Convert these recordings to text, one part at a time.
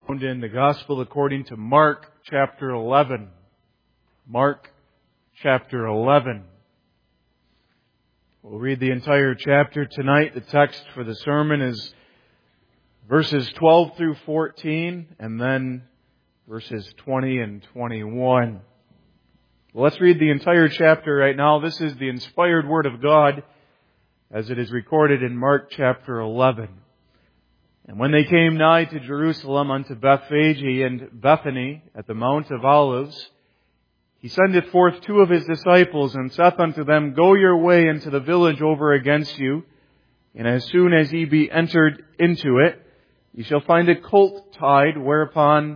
In the Gospel according to Mark chapter 11. Mark chapter 11. We'll read the entire chapter tonight. The text for the sermon is verses 12 through 14 and then verses 20 and 21. Well, let's read the entire chapter right now. This is the inspired Word of God as it is recorded in Mark chapter 11. And when they came nigh to Jerusalem unto Bethphage and Bethany at the Mount of Olives, He sendeth forth two of His disciples, and saith unto them, Go your way into the village over against you, and as soon as ye be entered into it, ye shall find a colt tied, whereon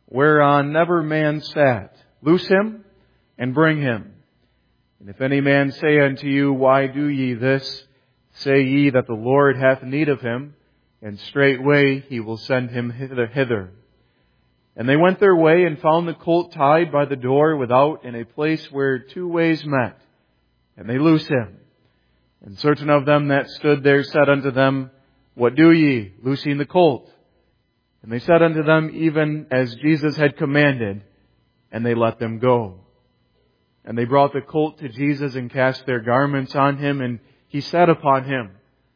never man sat. Loose him, and bring him. And if any man say unto you, Why do ye this? Say ye that the Lord hath need of him, and straightway He will send him hither. And they went their way, and found the colt tied by the door without, in a place where two ways met. And they loose him. And certain of them that stood there said unto them, What do ye, loosing the colt? And they said unto them, Even as Jesus had commanded, and they let them go. And they brought the colt to Jesus, and cast their garments on him, and He sat upon him.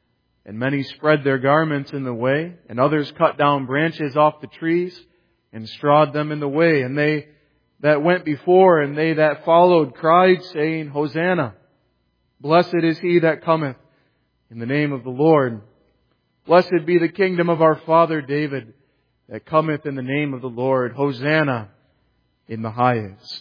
And many spread their garments in the way, and others cut down branches off the trees, and strawed them in the way. And they that went before, and they that followed, cried, saying, Hosanna! Blessed is He that cometh in the name of the Lord. Blessed be the kingdom of our father David, that cometh in the name of the Lord. Hosanna in the highest.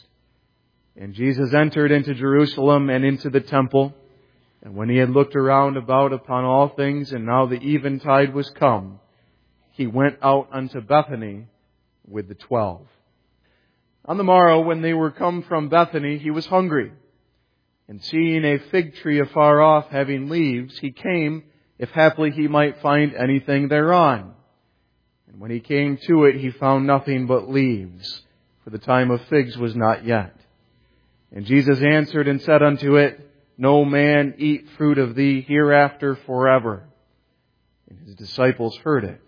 And Jesus entered into Jerusalem and into the temple. And when He had looked around about upon all things, and now the eventide was come, He went out unto Bethany with the 12. On the morrow, when they were come from Bethany, He was hungry. And seeing a fig tree afar off, having leaves, He came, if haply He might find anything thereon. And when He came to it, He found nothing but leaves, for the time of figs was not yet. And Jesus answered and said unto it, No man eat fruit of thee hereafter forever. And His disciples heard it.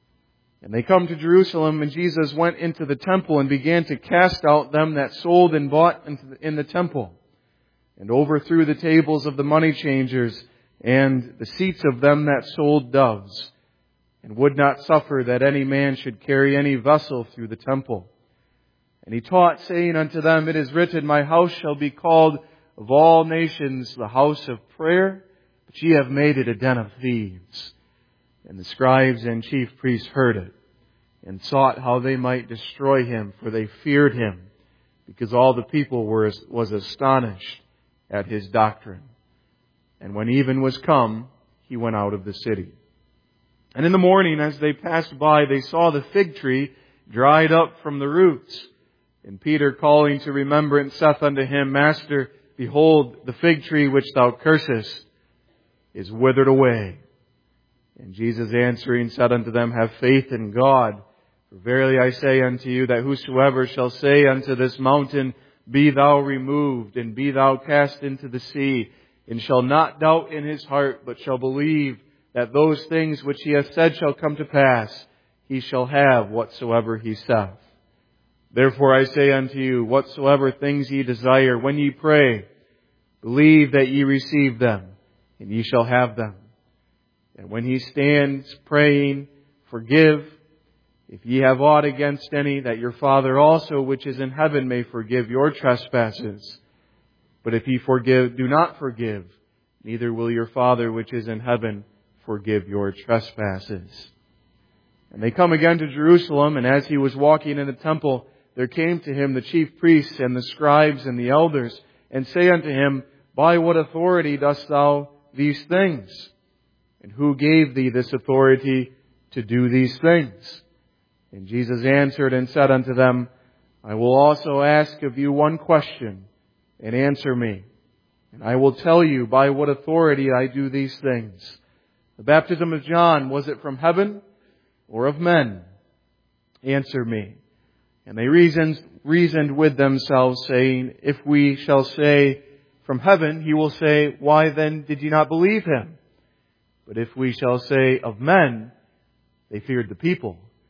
And they come to Jerusalem, and Jesus went into the temple, and began to cast out them that sold and bought in the temple, and overthrew the tables of the money changers, and the seats of them that sold doves, and would not suffer that any man should carry any vessel through the temple. And He taught, saying unto them, It is written, My house shall be called of all nations the house of prayer, but ye have made it a den of thieves. And the scribes and chief priests heard it, and sought how they might destroy Him, for they feared Him, because all the people was astonished at His doctrine. And when even was come, He went out of the city. And in the morning, as they passed by, they saw the fig tree dried up from the roots. And Peter, calling to remembrance, saith unto Him, Master, behold, the fig tree which thou cursest is withered away. And Jesus answering said unto them, Have faith in God. For verily I say unto you, that whosoever shall say unto this mountain, Be thou removed, and be thou cast into the sea, and shall not doubt in his heart, but shall believe that those things which he hath said shall come to pass, he shall have whatsoever he saith. Therefore I say unto you, whatsoever things ye desire, when ye pray, believe that ye receive them, and ye shall have them. And when he stands praying, forgive, if ye have aught against any, that your Father also which is in heaven may forgive your trespasses. But if ye do not forgive, neither will your Father which is in heaven forgive your trespasses. And they come again to Jerusalem, and as He was walking in the temple, there came to Him the chief priests and the scribes and the elders, and say unto Him, By what authority dost thou these things? And who gave thee this authority to do these things? And Jesus answered and said unto them, I will also ask of you one question, and answer me. And I will tell you by what authority I do these things. The baptism of John, was it from heaven or of men? Answer me. And they reasoned with themselves, saying, If we shall say from heaven, He will say, Why then did ye not believe Him? But if we shall say of men, they feared the people,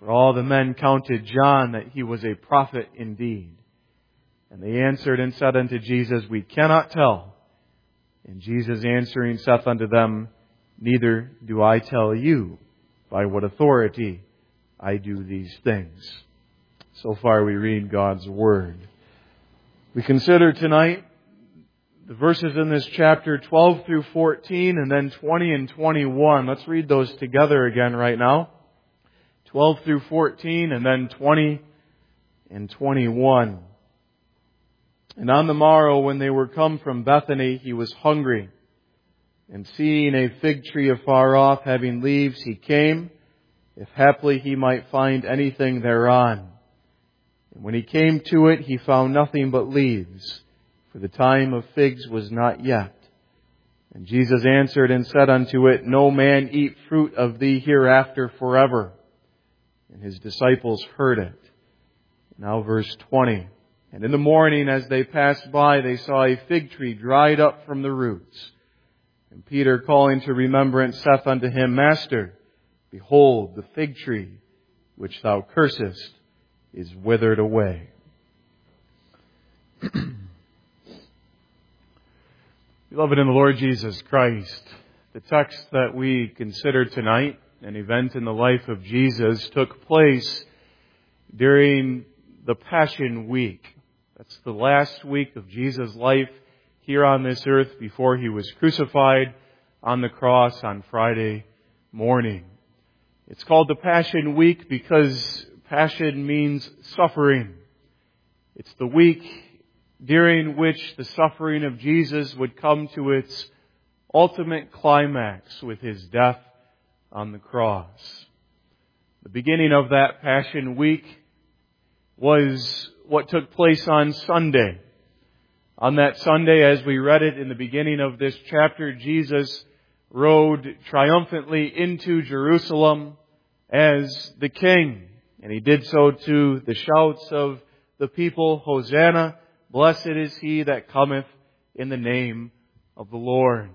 For all the men counted John that he was a prophet indeed. And they answered and said unto Jesus, We cannot tell. And Jesus answering saith unto them, Neither do I tell you by what authority I do these things. So far we read God's Word. We consider tonight the verses in this chapter 12 through 14 and then 20 and 21. Let's read those together again right now. 12 through 14 and then 20 and 21. And on the morrow when they were come from Bethany, he was hungry. And seeing a fig tree afar off, having leaves, he came, if haply he might find anything thereon. And when he came to it, he found nothing but leaves, for the time of figs was not yet. And Jesus answered and said unto it, No man eat fruit of thee hereafter forever. And his disciples heard it. Now verse 20. And in the morning as they passed by, they saw a fig tree dried up from the roots. And Peter, calling to remembrance, saith unto him, Master, behold, the fig tree which thou cursest is withered away. Beloved in the Lord Jesus Christ, the text that we consider tonight, an event in the life of Jesus, took place during the Passion Week. That's the last week of Jesus' life here on this earth before he was crucified on the cross on Friday morning. It's called the Passion Week because passion means suffering. It's the week during which the suffering of Jesus would come to its ultimate climax with his death on the cross. The beginning of that Passion Week was what took place on Sunday. On that Sunday, as we read it in the beginning of this chapter, Jesus rode triumphantly into Jerusalem as the King. And he did so to the shouts of the people, Hosanna, blessed is he that cometh in the name of the Lord.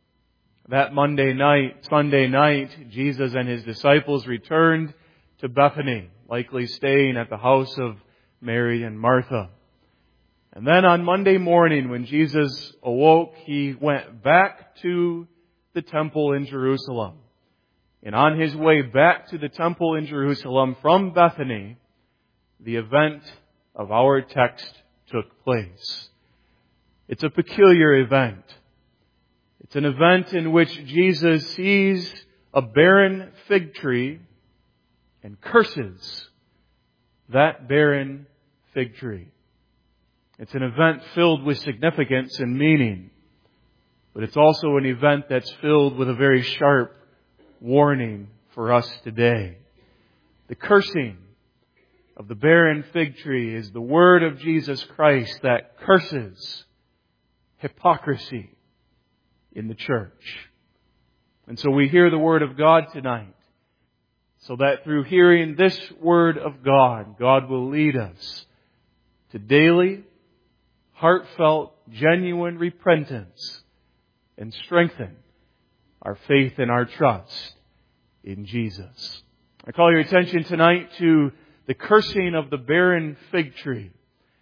That Sunday night, Jesus and his disciples returned to Bethany, likely staying at the house of Mary and Martha. And then on Monday morning, when Jesus awoke, he went back to the temple in Jerusalem. And on his way back to the temple in Jerusalem from Bethany, the event of our text took place. It's a peculiar event. It's an event in which Jesus sees a barren fig tree and curses that barren fig tree. It's an event filled with significance and meaning, but it's also an event that's filled with a very sharp warning for us today. The cursing of the barren fig tree is the word of Jesus Christ that curses hypocrisy in the church. And so we hear the word of God tonight, so that through hearing this word of God, God will lead us to daily, heartfelt, genuine repentance and strengthen our faith and our trust in Jesus. I call your attention tonight to the cursing of the barren fig tree.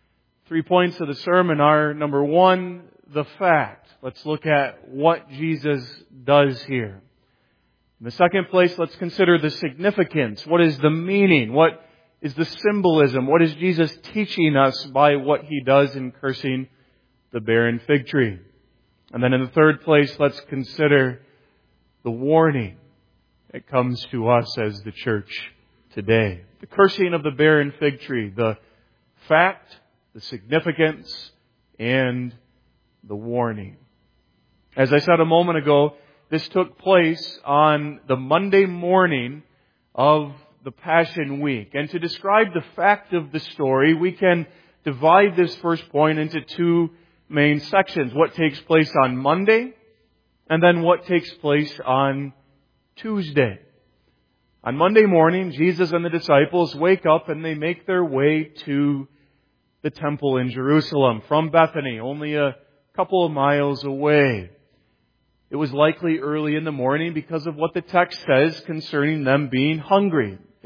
3 points of the sermon are, number one, the fact. Let's look at what Jesus does here. In the second place, let's consider the significance. What is the meaning? What is the symbolism? What is Jesus teaching us by what he does in cursing the barren fig tree? And then in the third place, let's consider the warning that comes to us as the church today. The cursing of the barren fig tree, the fact, the significance, and the warning. As I said a moment ago, this took place on the Monday morning of the Passion Week. And to describe the fact of the story, we can divide this first point into two main sections. What takes place on Monday, and then what takes place on Tuesday. On Monday morning, Jesus and the disciples wake up and they make their way to the temple in Jerusalem from Bethany, only a couple of miles away. It was likely early in the morning because of what the text says concerning them being hungry.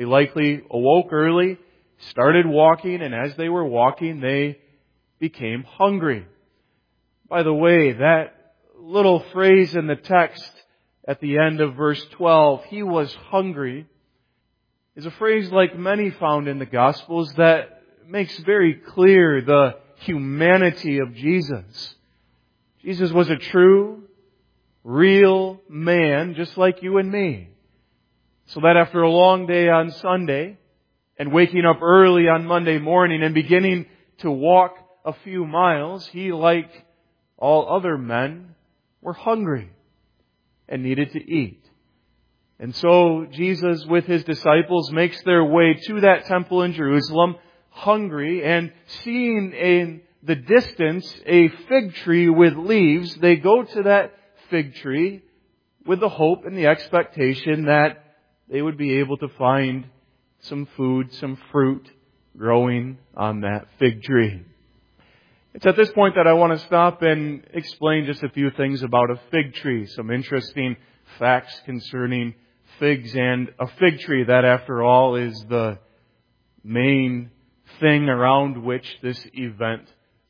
They likely awoke early, started walking, and as they were walking, they became hungry. By the way, that little phrase in the text at the end of verse 12, he was hungry, is a phrase like many found in the Gospels that makes very clear the humanity of Jesus. Jesus was a true, real man, just like you and me. So that after a long day on Sunday, and waking up early on Monday morning and beginning to walk a few miles, he, like all other men, were hungry and needed to eat. And so Jesus with His disciples makes their way to that temple in Jerusalem, hungry, and seeing in the distance a fig tree with leaves, they go to that fig tree with the hope and the expectation that they would be able to find some food, some fruit growing on that fig tree. It's at this point that I want to stop and explain just a few things about a fig tree, some interesting facts concerning figs and a fig tree. That, after all, is the main thing around which this event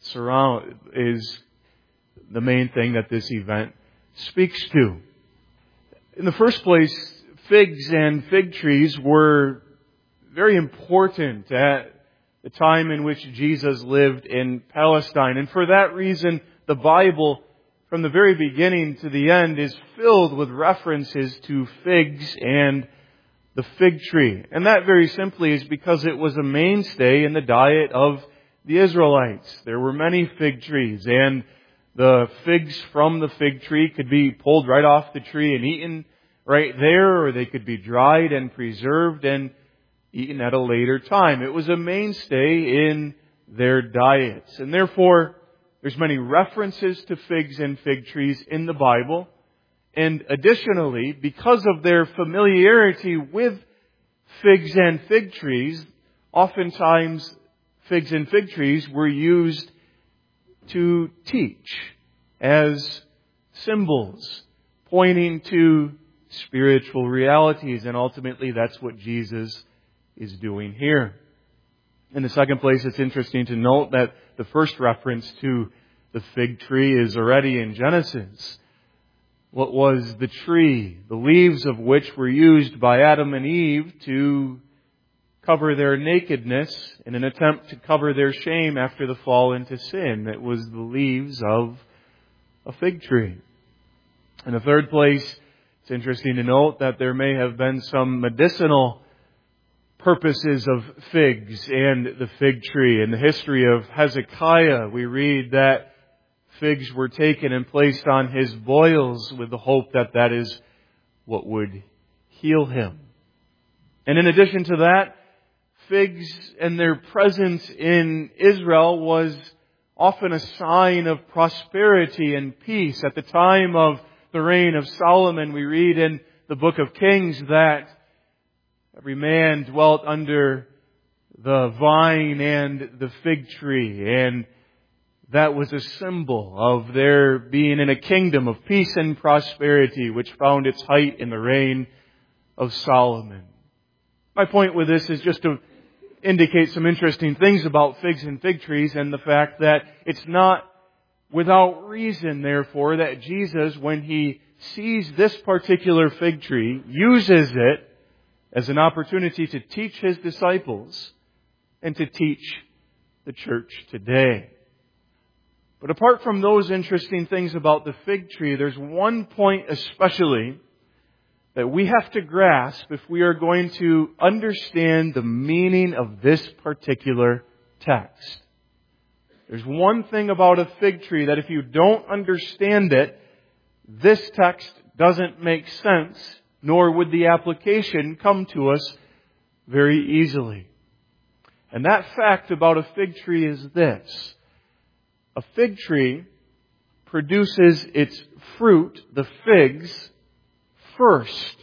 is the main thing that this event speaks to. In the first place, figs and fig trees were very important at the time in which Jesus lived in Palestine. And for that reason, the Bible, from the very beginning to the end, is filled with references to figs and the fig tree. And that very simply is because it was a mainstay in the diet of the Israelites. There were many fig trees, and the figs from the fig tree could be pulled right off the tree and eaten right there, or they could be dried and preserved and eaten at a later time. It was a mainstay in their diets. And therefore, there's many references to figs and fig trees in the Bible. And additionally, because of their familiarity with figs and fig trees, oftentimes figs and fig trees were used to teach as symbols, pointing to spiritual realities. And ultimately, that's what Jesus is doing here. In the second place, it's interesting to note that the first reference to the fig tree is already in Genesis. What was the tree, the leaves of which were used by Adam and Eve to cover their nakedness in an attempt to cover their shame after the fall into sin? It was the leaves of a fig tree. In the third place, it's interesting to note that there may have been some medicinal purposes of figs and the fig tree. In the history of Hezekiah, we read that figs were taken and placed on his boils with the hope that that is what would heal him. And in addition to that, figs and their presence in Israel was often a sign of prosperity and peace. At the time of the reign of Solomon, we read in the book of Kings that every man dwelt under the vine and the fig tree, and that was a symbol of their being in a kingdom of peace and prosperity, which found its height in the reign of Solomon. My point with this is just to indicate some interesting things about figs and fig trees, and the fact that it's not without reason, therefore, that Jesus, when He sees this particular fig tree, uses it as an opportunity to teach His disciples and to teach the church today. But apart from those interesting things about the fig tree, there's one point especially that we have to grasp if we are going to understand the meaning of this particular text. There's one thing about a fig tree that if you don't understand it, this text doesn't make sense, nor would the application come to us very easily. And that fact about a fig tree is this. A fig tree produces its fruit, the figs, first,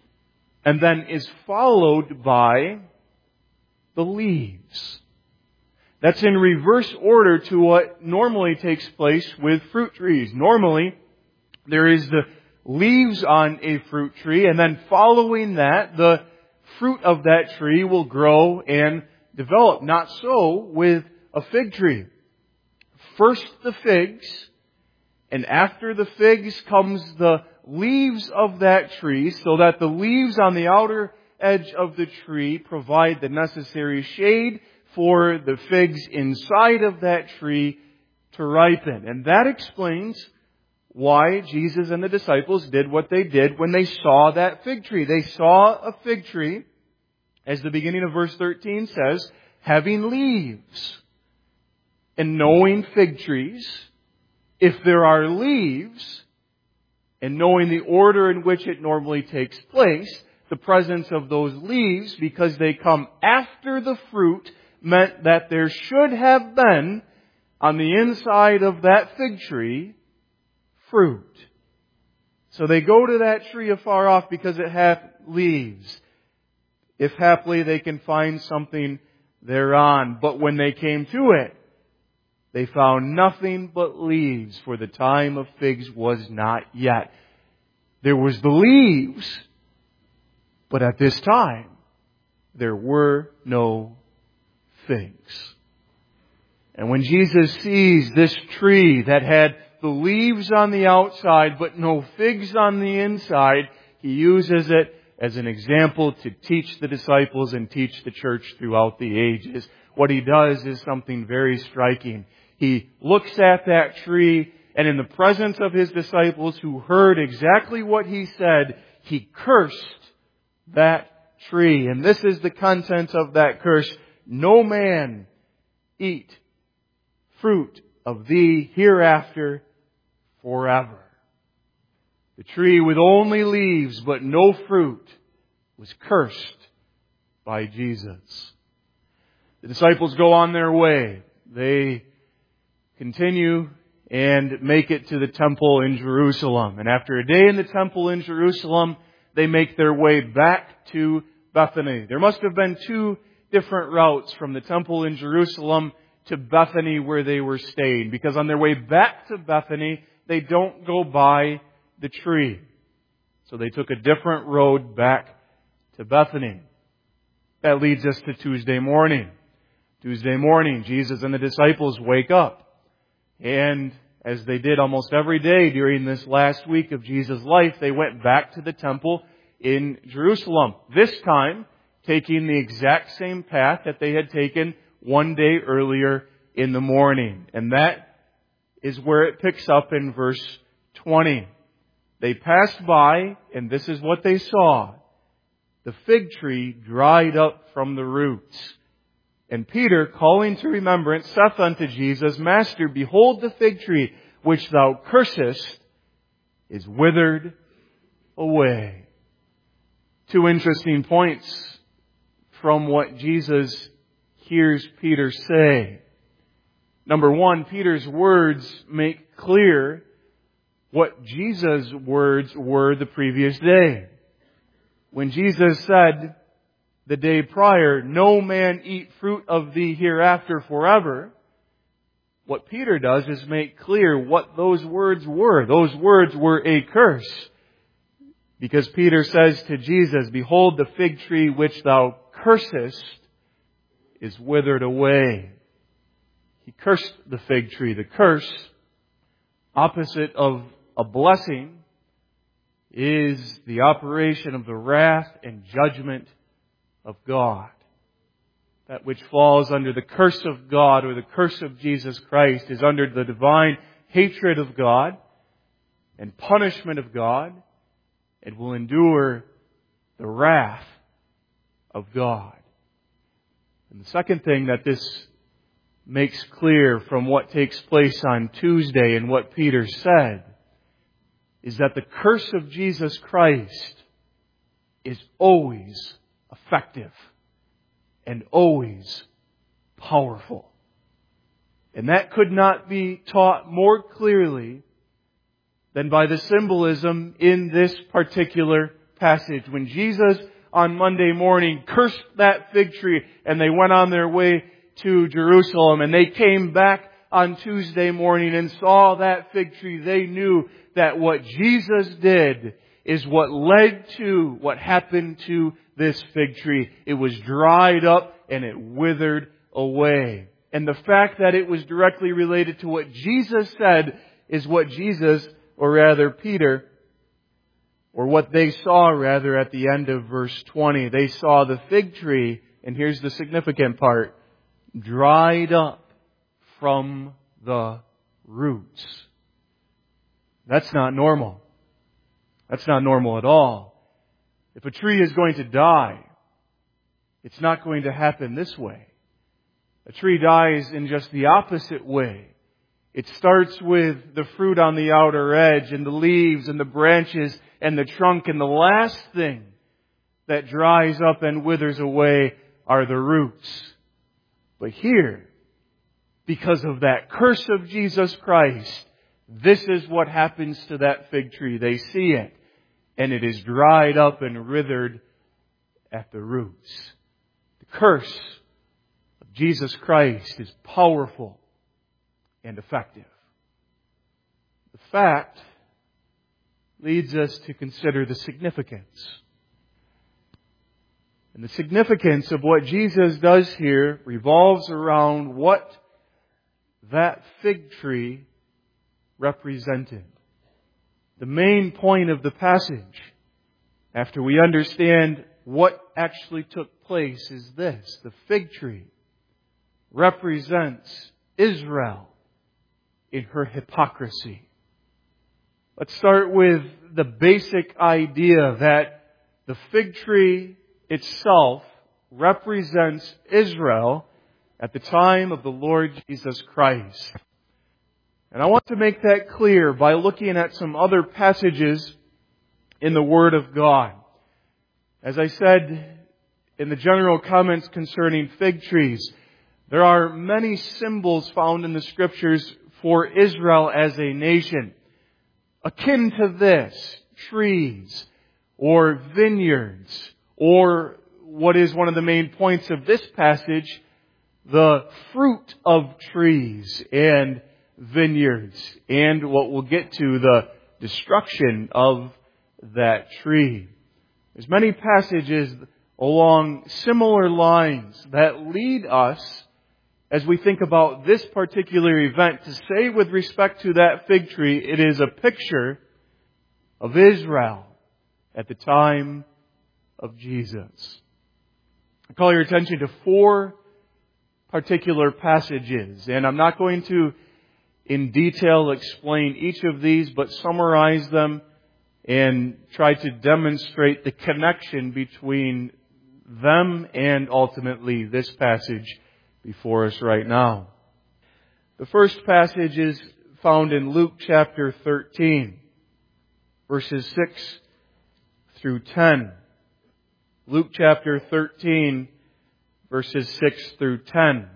and then is followed by the leaves. That's in reverse order to what normally takes place with fruit trees. Normally, there is the leaves on a fruit tree, and then following that, the fruit of that tree will grow and develop. Not so with a fig tree. First the figs, and after the figs comes the leaves of that tree, so that the leaves on the outer edge of the tree provide the necessary shade for the figs inside of that tree to ripen. And that explains why Jesus and the disciples did what they did when they saw that fig tree. They saw a fig tree, as the beginning of verse 13 says, having leaves. And knowing fig trees, if there are leaves, and knowing the order in which it normally takes place, the presence of those leaves, because they come after the fruit, meant that there should have been, on the inside of that fig tree, fruit. So they go to that tree afar off because it hath leaves. If haply they can find something thereon. But when they came to it, they found nothing but leaves, for the time of figs was not yet. There was the leaves, but at this time, there were no figs. And when Jesus sees this tree that had the leaves on the outside, but no figs on the inside, He uses it as an example to teach the disciples and teach the church throughout the ages. What He does is something very striking. He looks at that tree, and in the presence of His disciples who heard exactly what He said, He cursed that tree. And this is the content of that curse. No man eat fruit of thee hereafter forever. The tree with only leaves but no fruit was cursed by Jesus. The disciples go on their way. They continue and make it to the temple in Jerusalem. And after a day in the temple in Jerusalem, they make their way back to Bethany. There must have been two different routes from the temple in Jerusalem to Bethany where they were staying. Because on their way back to Bethany, they don't go by the tree. So they took a different road back to Bethany. That leads us to Tuesday morning. Tuesday morning, Jesus and the disciples wake up. And as they did almost every day during this last week of Jesus' life, they went back to the temple in Jerusalem. This time, taking the exact same path that they had taken one day earlier in the morning. And that is where it picks up in verse 20. They passed by, and this is what they saw. The fig tree dried up from the roots. And Peter, calling to remembrance, saith unto Jesus, Master, behold the fig tree which thou cursest is withered away. Two interesting points from what Jesus hears Peter say. Number one, Peter's words make clear what Jesus' words were the previous day. When Jesus said the day prior, no man eat fruit of thee hereafter forever, what Peter does is make clear what those words were. Those words were a curse. Because Peter says to Jesus, behold the fig tree which thou cursest is withered away. He cursed the fig tree. The curse, opposite of a blessing, is the operation of the wrath and judgment of God. That which falls under the curse of God or the curse of Jesus Christ is under the divine hatred of God and punishment of God and will endure the wrath of God. And the second thing that this makes clear from what takes place on Tuesday and what Peter said is that the curse of Jesus Christ is always effective and always powerful. And that could not be taught more clearly than by the symbolism in this particular passage. When Jesus on Monday morning cursed that fig tree and they went on their way to Jerusalem and they came back on Tuesday morning and saw that fig tree, they knew that what Jesus did is what led to what happened to this fig tree. It was dried up and it withered away. And the fact that it was directly related to what Jesus said is what Jesus, or rather Peter, or what they saw rather at the end of verse 20. They saw the fig tree, and here's the significant part, dried up from the roots. That's not normal. That's not normal at all. If a tree is going to die, it's not going to happen this way. A tree dies in just the opposite way. It starts with the fruit on the outer edge and the leaves and the branches and the trunk, and the last thing that dries up and withers away are the roots. But here, because of that curse of Jesus Christ, this is what happens to that fig tree. They see it, and it is dried up and withered at the roots. The curse of Jesus Christ is powerful and effective. The fact leads us to consider the significance. And the significance of what Jesus does here revolves around what that fig tree represented. The main point of the passage, after we understand what actually took place, is this. The fig tree represents Israel in her hypocrisy. Let's start with the basic idea that the fig tree itself represents Israel at the time of the Lord Jesus Christ. And I want to make that clear by looking at some other passages in the Word of God. As I said in the general comments concerning fig trees, there are many symbols found in the Scriptures for Israel as a nation. Akin to this, trees or vineyards, or what is one of the main points of this passage, the fruit of trees and vineyards, and what we'll get to, the destruction of that tree. There's many passages along similar lines that lead us, as we think about this particular event, to say with respect to that fig tree, it is a picture of Israel at the time of Jesus. I call your attention to 4 particular passages, and I'm not going to in detail explain each of these, but summarize them and try to demonstrate the connection between them and ultimately this passage before us right now. The first passage is found in Luke chapter 13, verses 6 through 10. Luke chapter 13, verses 6 through 10.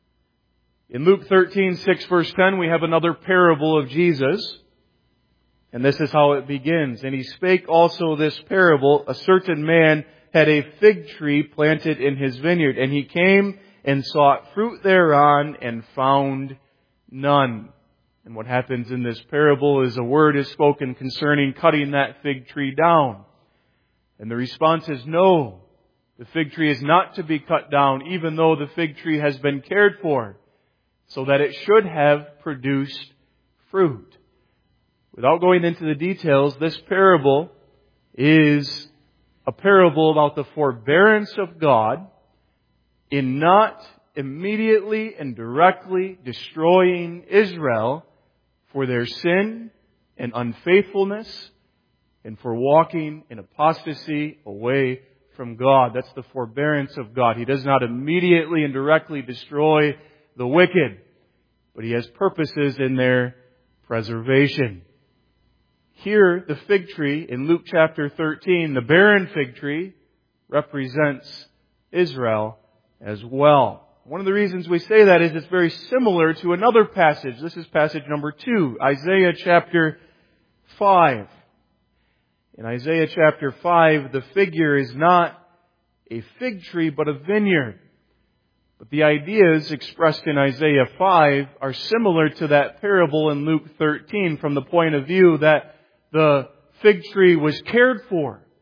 In Luke 13, 6 verse 10, we have another parable of Jesus. And this is how it begins. And he spake also this parable, a certain man had a fig tree planted in his vineyard, and he came and sought fruit thereon, and found none. And what happens in this parable is a word is spoken concerning cutting that fig tree down. And the response is no. The fig tree is not to be cut down, even though the fig tree has been cared for, so that it should have produced fruit. Without going into the details, this parable is a parable about the forbearance of God in not immediately and directly destroying Israel for their sin and unfaithfulness and for walking in apostasy away from God. That's the forbearance of God. He does not immediately and directly destroy the wicked, but He has purposes in their preservation. Here, the fig tree in Luke chapter 13, the barren fig tree, represents Israel as well. One of the reasons we say that is it's very similar to another passage. This is passage number 2, Isaiah chapter 5. In Isaiah chapter 5, the figure is not a fig tree, but a vineyard. But the ideas expressed in Isaiah 5 are similar to that parable in Luke 13 from the point of view that the fig tree was cared for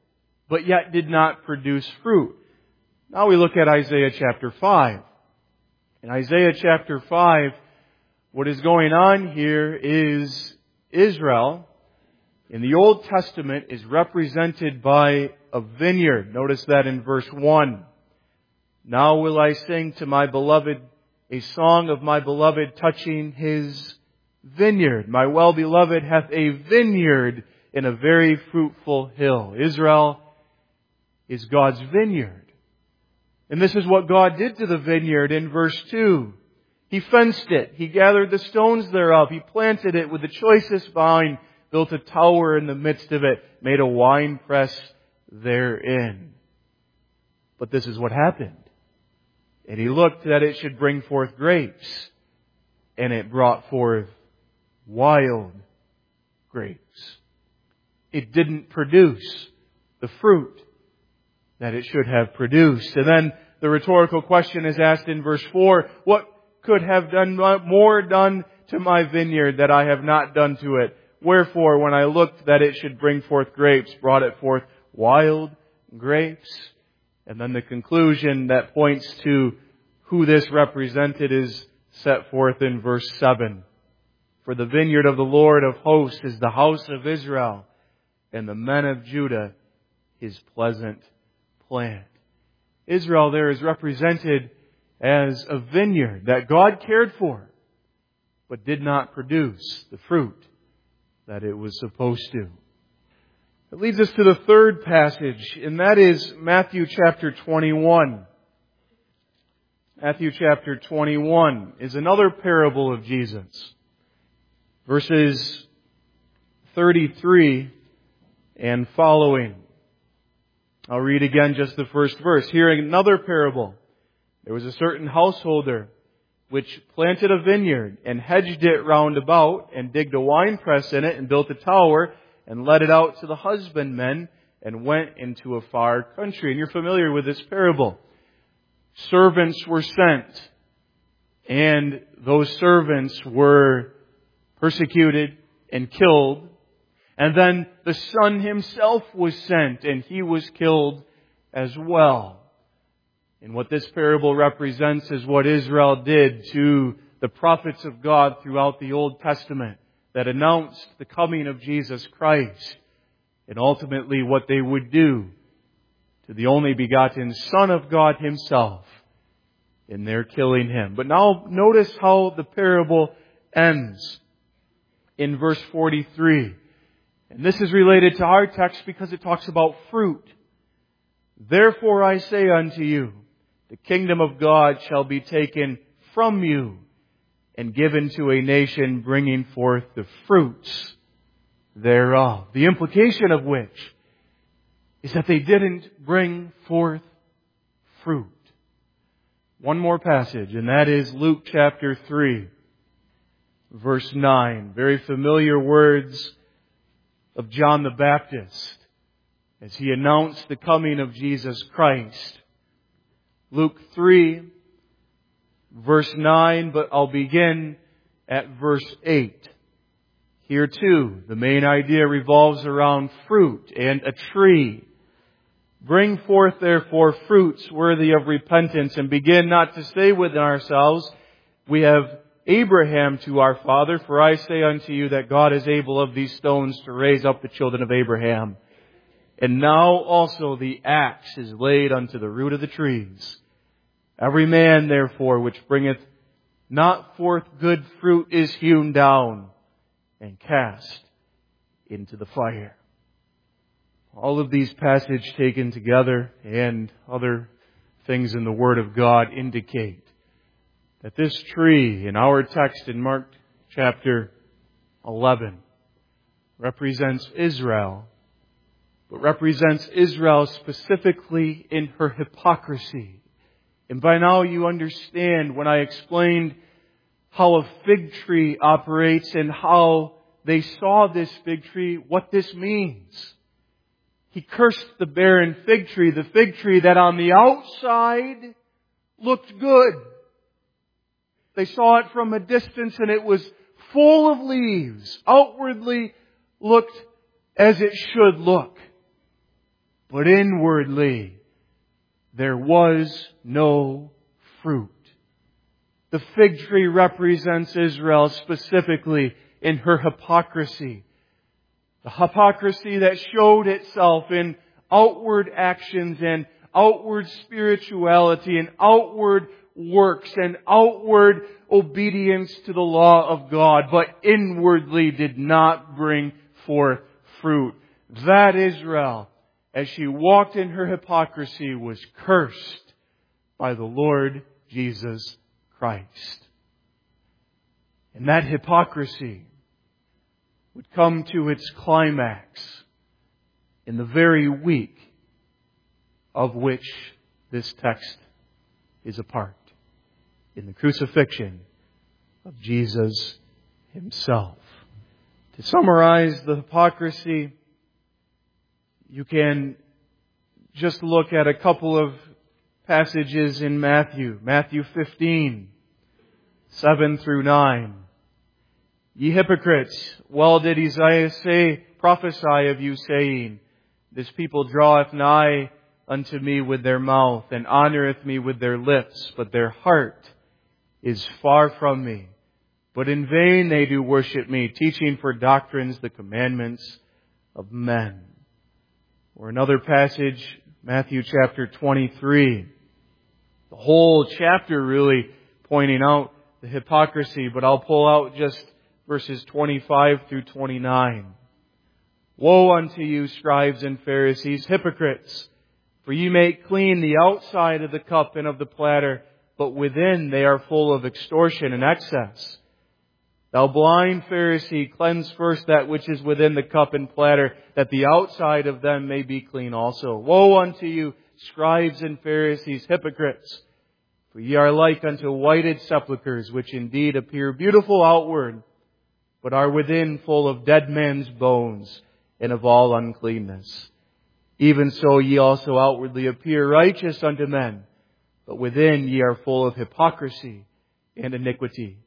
but yet did not produce fruit. Now we look at Isaiah chapter 5. In Isaiah chapter 5, what is going on here is Israel in the Old Testament is represented by a vineyard. Notice that in verse 1. Now will I sing to my beloved a song of my beloved touching his vineyard. My well-beloved hath a vineyard in a very fruitful hill. Israel is God's vineyard. And this is what God did to the vineyard in verse 2. He fenced it. He gathered the stones thereof. He planted it with the choicest vine, built a tower in the midst of it, made a winepress therein. But this is what happened. And he looked that it should bring forth grapes, and it brought forth wild grapes. It didn't produce the fruit that it should have produced. And then the rhetorical question is asked in verse 4, what could have done more done to my vineyard that I have not done to it? Wherefore, when I looked that it should bring forth grapes, brought it forth wild grapes. And then the conclusion that points to who this represented is set forth in verse 7. For the vineyard of the Lord of hosts is the house of Israel, and the men of Judah his pleasant plant. Israel there is represented as a vineyard that God cared for, but did not produce the fruit that it was supposed to. It leads us to the third passage, and that is Matthew chapter 21. Matthew chapter 21 is another parable of Jesus. Verses 33 and following. I'll read again just the first verse. Here another parable. There was a certain householder which planted a vineyard and hedged it round about and digged a winepress in it and built a tower and let it out to the husbandmen and went into a far country. And you're familiar with this parable. Servants were sent, and those servants were persecuted and killed. And then the son himself was sent, and he was killed as well. And what this parable represents is what Israel did to the prophets of God throughout the Old Testament that announced the coming of Jesus Christ, and ultimately what they would do to the only begotten Son of God Himself in their killing Him. But now notice how the parable ends in verse 43. And this is related to our text because it talks about fruit. Therefore I say unto you, the kingdom of God shall be taken from you and given to a nation bringing forth the fruits thereof. The implication of which is that they didn't bring forth fruit. One more passage, and that is Luke chapter 3, verse 9. Very familiar words of John the Baptist as he announced the coming of Jesus Christ. Luke 3, verse 9, but I'll begin at verse 8. Here too, the main idea revolves around fruit and a tree. Bring forth therefore fruits worthy of repentance, and begin not to say within ourselves, we have Abraham to our father, for I say unto you that God is able of these stones to raise up the children of Abraham. And now also the axe is laid unto the root of the trees. Every man therefore which bringeth not forth good fruit is hewn down and cast into the fire. All of these passages taken together and other things in the Word of God indicate that this tree in our text in Mark chapter 11 represents Israel, but represents Israel specifically in her hypocrisy. And by now you understand when I explained how a fig tree operates and how they saw this fig tree, what this means. He cursed the barren fig tree, the fig tree that on the outside looked good. They saw it from a distance and it was full of leaves, outwardly looked as it should look. but inwardly there was no fruit. The fig tree represents Israel specifically in her hypocrisy. The hypocrisy that showed itself in outward actions and outward spirituality and outward works and outward obedience to the law of God, but inwardly did not bring forth fruit. That Israel, as she walked in her hypocrisy, was cursed by the Lord Jesus Christ. And that hypocrisy would come to its climax in the very week of which this text is a part, in the crucifixion of Jesus Himself. To summarize the hypocrisy, you can just look at a couple of passages in Matthew. Matthew 15, 7 through 9. Ye hypocrites, well did Isaiah prophesy of you, saying, This people draweth nigh unto me with their mouth, and honoureth me with their lips, but their heart is far from me. But in vain they do worship me, teaching for doctrines the commandments of men. Or another passage, Matthew chapter 23. The whole chapter really pointing out the hypocrisy, but I'll pull out just verses 25 through 29. Woe unto you, scribes and Pharisees, hypocrites! For ye make clean the outside of the cup and of the platter, but within they are full of extortion and excess. Thou blind Pharisee, cleanse first that which is within the cup and platter, that the outside of them may be clean also. Woe unto you, scribes and Pharisees, hypocrites! For ye are like unto whited sepulchres, which indeed appear beautiful outward, but are within full of dead men's bones and of all uncleanness. Even so ye also outwardly appear righteous unto men, but within ye are full of hypocrisy and iniquity.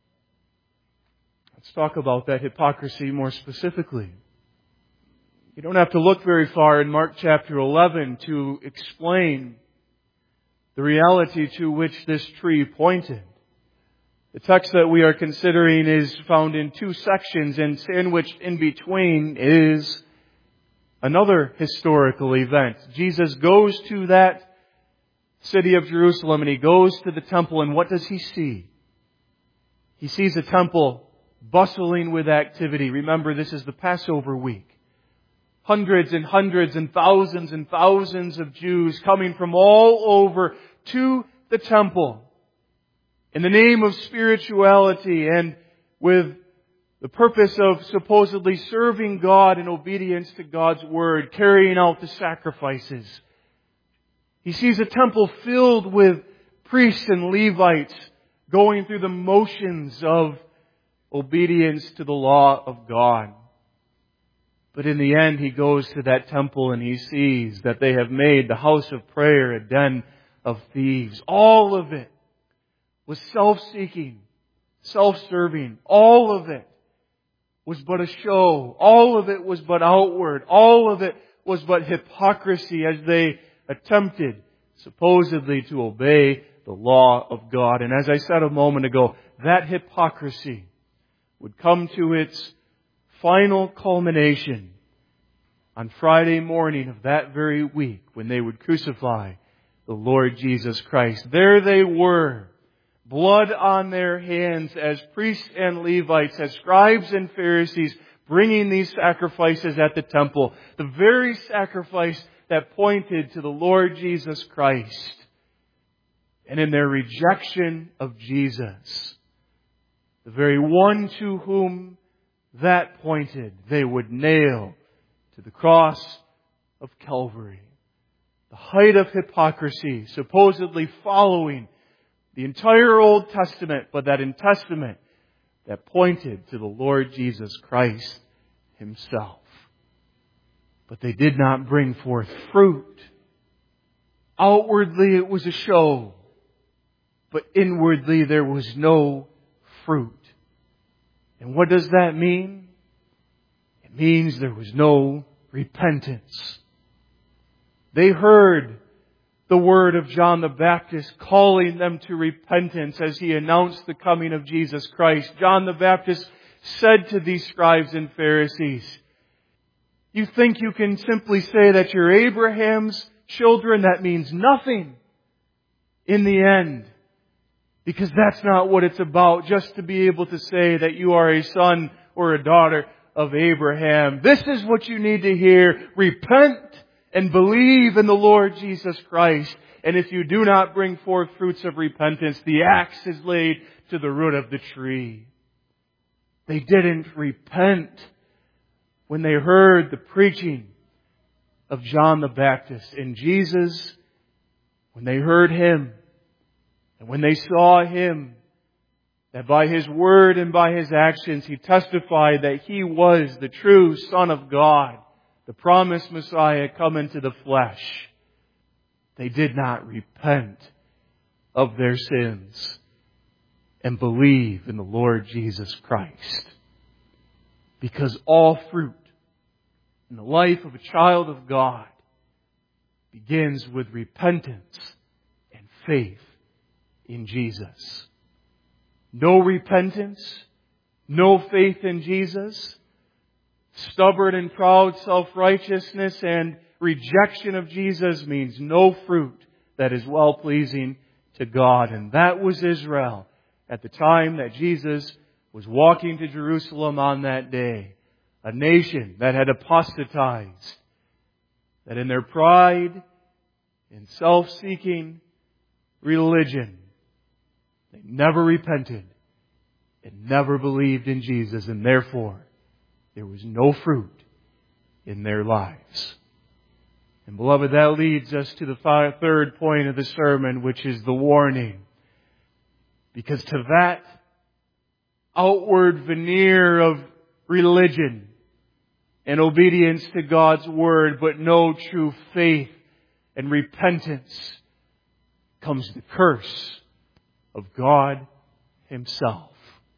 Let's talk about that hypocrisy more specifically. You don't have to look very far in Mark chapter 11 to explain the reality to which this tree pointed. The text that we are considering is found in two sections, and sandwiched in between is another historical event. Jesus goes to that city of Jerusalem and He goes to the temple, and what does He see? He sees a temple bustling with activity. Remember, this is the Passover week. Hundreds and hundreds and thousands of Jews coming from all over to the temple in the name of spirituality and with the purpose of supposedly serving God in obedience to God's Word, carrying out the sacrifices. He sees a temple filled with priests and Levites going through the motions of obedience to the law of God. But in the end, He goes to that temple and He sees that they have made the house of prayer a den of thieves. All of it was self-seeking, self-serving. All of it was but a show. All of it was but outward. All of it was but hypocrisy as they attempted supposedly to obey the law of God. And as I said a moment ago, that hypocrisy would come to its final culmination on Friday morning of that very week when they would crucify the Lord Jesus Christ. There they were, blood on their hands as priests and Levites, as scribes and Pharisees, bringing these sacrifices at the temple. The very sacrifice that pointed to the Lord Jesus Christ. And in their rejection of Jesus, the very one to whom that pointed, they would nail to the cross of Calvary. The height of hypocrisy, supposedly following the entire Old Testament, but that in Testament that pointed to the Lord Jesus Christ Himself. But they did not bring forth fruit. Outwardly it was a show, but inwardly there was no fruit. And what does that mean? It means there was no repentance. They heard the word of John the Baptist calling them to repentance as he announced the coming of Jesus Christ. John the Baptist said to these scribes and Pharisees, "You think you can simply say that you're Abraham's children? That means nothing in the end. Because that's not what it's about, just to be able to say that you are a son or a daughter of Abraham. This is what you need to hear. Repent and believe in the Lord Jesus Christ. And if you do not bring forth fruits of repentance, the axe is laid to the root of the tree." They didn't repent when they heard the preaching of John the Baptist. And Jesus, when they heard Him, and when they saw Him, that by His word and by His actions He testified that He was the true Son of God, the promised Messiah come into the flesh, they did not repent of their sins and believe in the Lord Jesus Christ. Because all fruit in the life of a child of God begins with repentance and faith in Jesus. No repentance, no faith in Jesus, stubborn and proud self-righteousness and rejection of Jesus means no fruit that is well-pleasing to God. And that was Israel at the time that Jesus was walking to Jerusalem on that day. A nation that had apostatized, that in their pride and self-seeking religion, they never repented and never believed in Jesus, and therefore there was no fruit in their lives. And beloved, that leads us to the third point of the sermon, which is the warning. Because to that outward veneer of religion and obedience to God's Word, but no true faith and repentance, comes the curse of God Himself.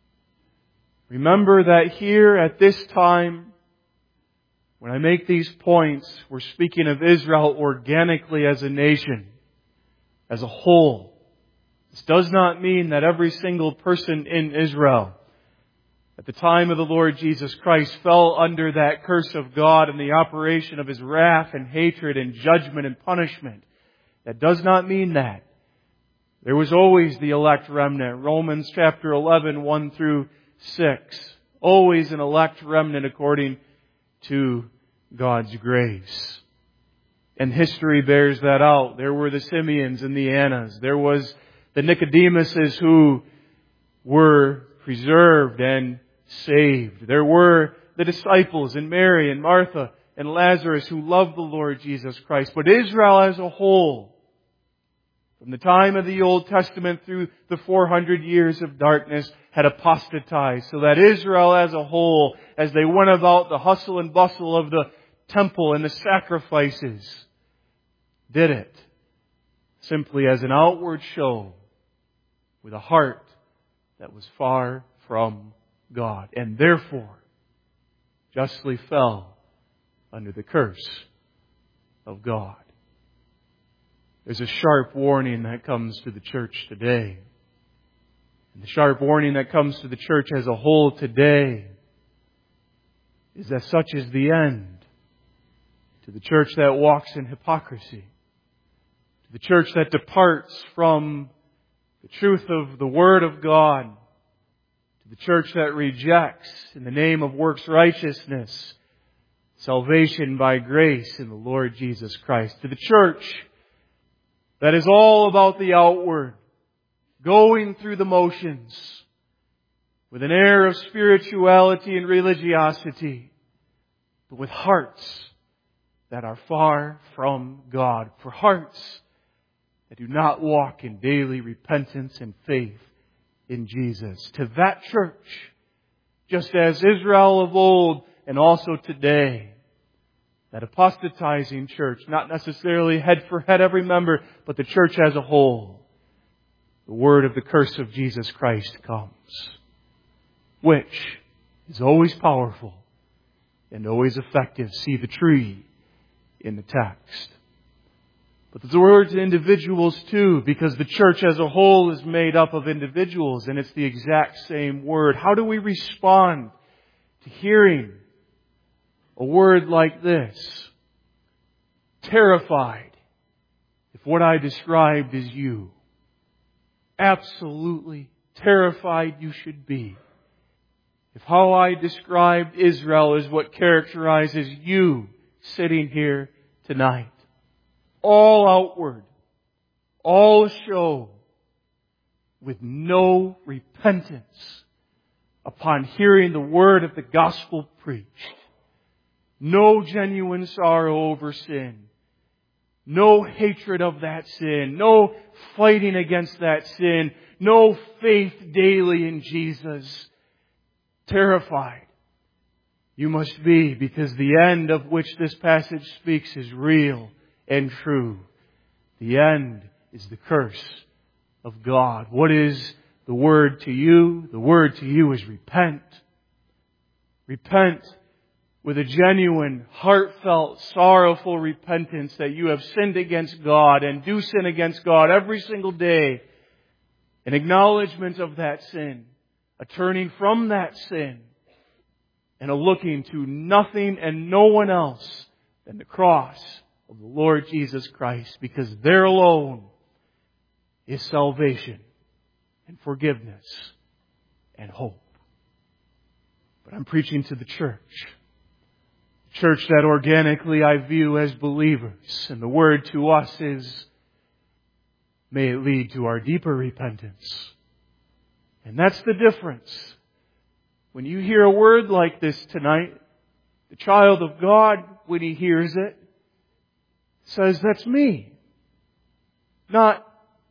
Remember that here at this time, when I make these points, we're speaking of Israel organically as a nation, as a whole. This does not mean that every single person in Israel at the time of the Lord Jesus Christ fell under that curse of God and the operation of His wrath and hatred and judgment and punishment. That does not mean that. There was always the elect remnant. Romans chapter 11, 1 through 6. Always an elect remnant according to God's grace. And history bears that out. There were the Simeons and the Annas. There was the Nicodemuses who were preserved and saved. There were the disciples and Mary and Martha and Lazarus who loved the Lord Jesus Christ. But Israel as a whole, from the time of the Old Testament through the 400 years of darkness, had apostatized. So that Israel as a whole, as they went about the hustle and bustle of the temple and the sacrifices, did it simply as an outward show with a heart that was far from God, and therefore justly fell under the curse of God. There's a sharp warning that comes to the church today. And the sharp warning that comes to the church as a whole today is that such is the end to the church that walks in hypocrisy, to the church that departs from the truth of the Word of God, to the church that rejects, in the name of works righteousness, salvation by grace in the Lord Jesus Christ, to the church that is all about the outward, going through the motions with an air of spirituality and religiosity, but with hearts that are far from God, for hearts that do not walk in daily repentance and faith in Jesus. To that church, just as Israel of old and also today, that apostatizing church, not necessarily head for head every member, but the church as a whole, the word of the curse of Jesus Christ comes, which is always powerful and always effective. See the tree in the text. But it's a word to individuals too, because the church as a whole is made up of individuals, and it's the exact same word. How do we respond to hearing a word like this? Terrified, if what I described is you. Absolutely terrified you should be. If how I described Israel is what characterizes you sitting here tonight. All outward, all show, with no repentance upon hearing the word of the gospel preached. No genuine sorrow over sin. No hatred of that sin. No fighting against that sin. No faith daily in Jesus. Terrified you must be, because the end of which this passage speaks is real and true. The end is the curse of God. What is the word to you? The word to you is repent. Repent with a genuine, heartfelt, sorrowful repentance that you have sinned against God and do sin against God every single day. An acknowledgement of that sin, a turning from that sin, and a looking to nothing and no one else than the cross of the Lord Jesus Christ, because there alone is salvation and forgiveness and hope. But I'm preaching to the church. The church that organically I view as believers. And the word to us is, may it lead to our deeper repentance. And that's the difference. When you hear a word like this tonight, the child of God, when he hears it, says, that's me. Not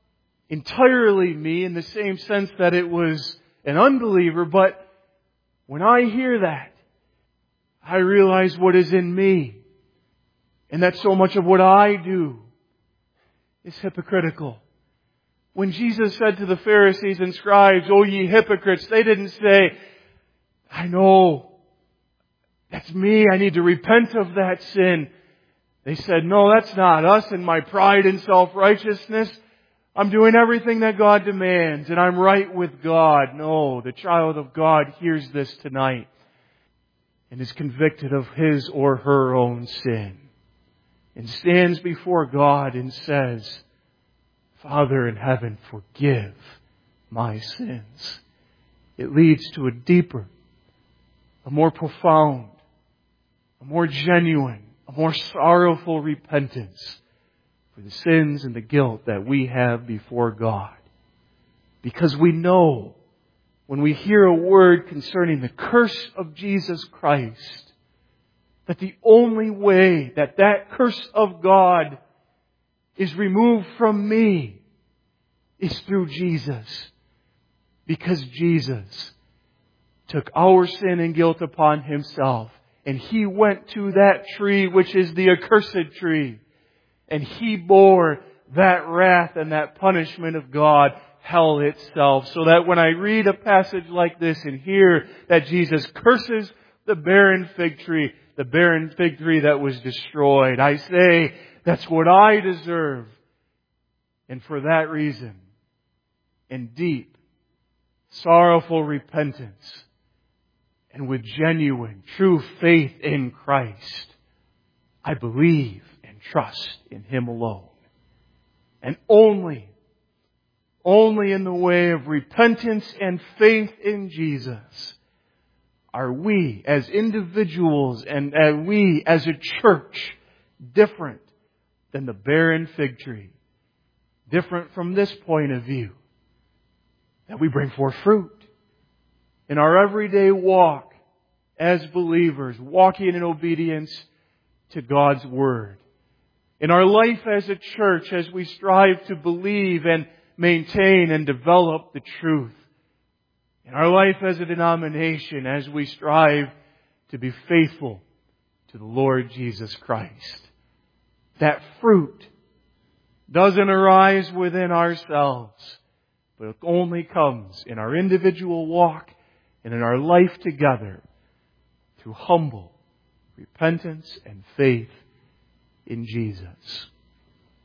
entirely me in the same sense that it was an unbeliever, but when I hear that, I realize what is in me. And that so much of what I do is hypocritical. When Jesus said to the Pharisees and scribes, "O ye hypocrites," they didn't say, I know, that's me, I need to repent of that sin. They said, no, that's not us and my pride and self-righteousness. I'm doing everything that God demands and I'm right with God. No, the child of God hears this tonight and is convicted of his or her own sin and stands before God and says, Father in heaven, forgive my sins. It leads to a deeper, a more profound, a more genuine, a more sorrowful repentance for the sins and the guilt that we have before God. Because we know when we hear a word concerning the curse of Jesus Christ, that the only way that that curse of God is removed from me is through Jesus. Because Jesus took our sin and guilt upon Himself. And He went to that tree, which is the accursed tree. And He bore that wrath and that punishment of God, hell itself. So that when I read a passage like this and hear that Jesus curses the barren fig tree that was destroyed, I say, that's what I deserve. And for that reason, in deep, sorrowful repentance, and with genuine, true faith in Christ, I believe and trust in Him alone. And only in the way of repentance and faith in Jesus are we as individuals and we as a church different than the barren fig tree. Different from this point of view, that we bring forth fruit. In our everyday walk as believers, walking in obedience to God's Word. In our life as a church, as we strive to believe and maintain and develop the truth. In our life as a denomination, as we strive to be faithful to the Lord Jesus Christ. That fruit doesn't arise within ourselves, but it only comes in our individual walk and in our life together through humble repentance and faith in Jesus.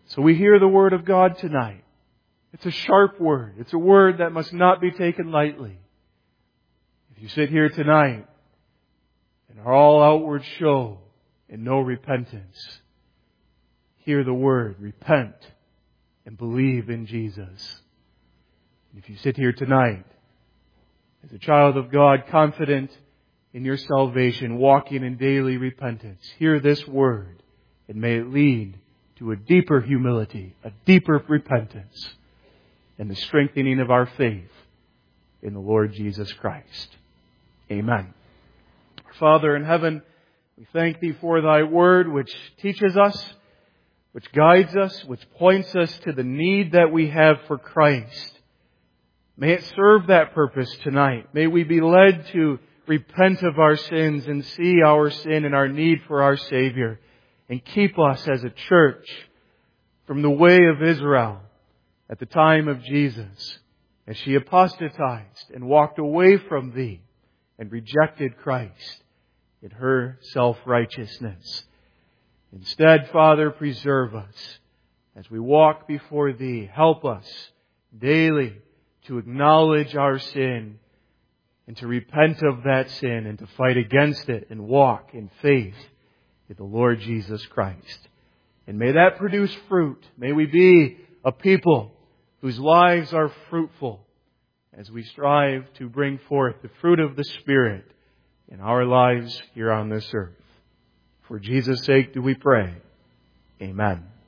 So we hear the Word of God tonight. It's a sharp Word. It's a Word that must not be taken lightly. If you sit here tonight and are all outward show and no repentance, hear the Word, repent, and believe in Jesus. And if you sit here tonight as a child of God, confident in your salvation, walking in daily repentance, hear this Word, and may it lead to a deeper humility, a deeper repentance, and the strengthening of our faith in the Lord Jesus Christ. Amen. Father in heaven, we thank Thee for Thy Word, which teaches us, which guides us, which points us to the need that we have for Christ. May it serve that purpose tonight. May we be led to repent of our sins and see our sin and our need for our Savior, and keep us as a church from the way of Israel at the time of Jesus, as she apostatized and walked away from Thee and rejected Christ in her self-righteousness. Instead, Father, preserve us as we walk before Thee. Help us daily to acknowledge our sin and to repent of that sin and to fight against it and walk in faith in the Lord Jesus Christ. And may that produce fruit. May we be a people whose lives are fruitful as we strive to bring forth the fruit of the Spirit in our lives here on this earth. For Jesus' sake do we pray. Amen.